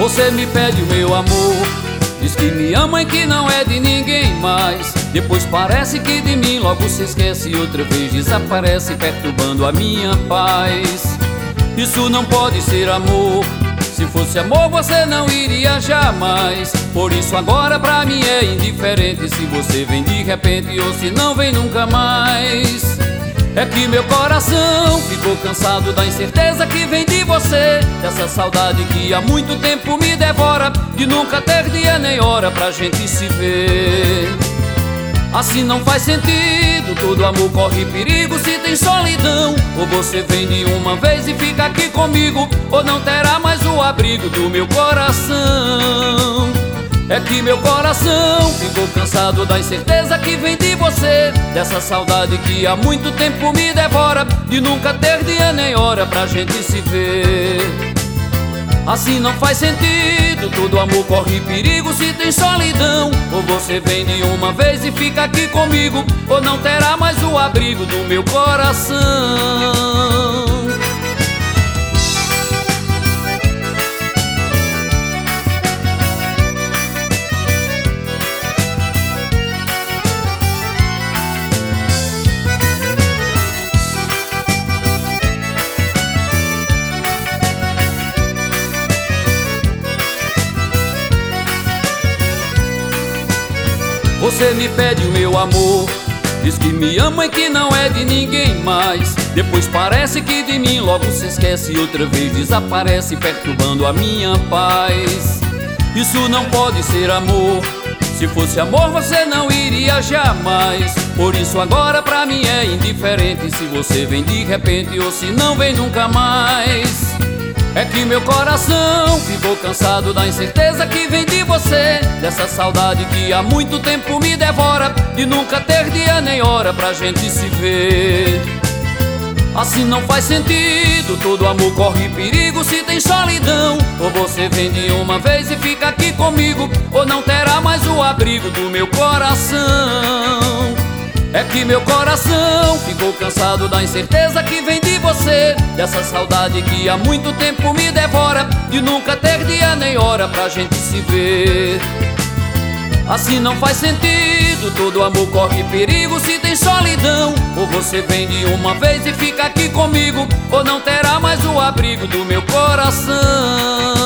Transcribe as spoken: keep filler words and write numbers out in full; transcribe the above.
Você me pede o meu amor, diz que me ama e que não é de ninguém mais. Depois parece que de mim logo se esquece e outra vez desaparece, perturbando a minha paz. Isso não pode ser amor. Se fosse amor você não iria jamais. Por isso agora pra mim é indiferente se você vem de repente ou se não vem nunca mais. É que meu coração ficou cansado da incerteza que vem de você, dessa saudade que há muito tempo me devora, de nunca ter dia nem hora pra gente se ver. Assim não faz sentido, todo amor corre perigo se tem solidão. Ou você vem de uma vez e fica aqui comigo, ou não terá mais o abrigo do meu coração. É que meu coração ficou cansado da incerteza que vem de você, dessa saudade que há muito tempo me devora, de nunca ter dia nem hora pra gente se ver. Assim não faz sentido, todo amor corre perigo se tem solidão. Ou você vem de uma vez e fica aqui comigo, ou não terá mais o abrigo do meu coração. Você me pede o meu amor, diz que me ama e que não é de ninguém mais. Depois parece que de mim logo se esquece e outra vez desaparece, perturbando a minha paz. Isso não pode ser amor. Se fosse amor você não iria jamais. Por isso agora pra mim é indiferente se você vem de repente ou se não vem nunca mais. É que meu coração ficou cansado da incerteza que vem de você, dessa saudade que há muito tempo me devora, de nunca ter dia nem hora pra gente se ver. Assim não faz sentido, todo amor corre perigo se tem solidão. Ou você vem de uma vez e fica aqui comigo, ou não terá mais o abrigo do meu coração. É que meu coração ficou cansado da incerteza que vem de você, dessa saudade que há muito tempo me devora, de nunca ter dia nem hora pra gente se ver. Assim não faz sentido, todo amor corre perigo se tem solidão. Ou você vem de uma vez e fica aqui comigo, ou não terá mais o abrigo do meu coração.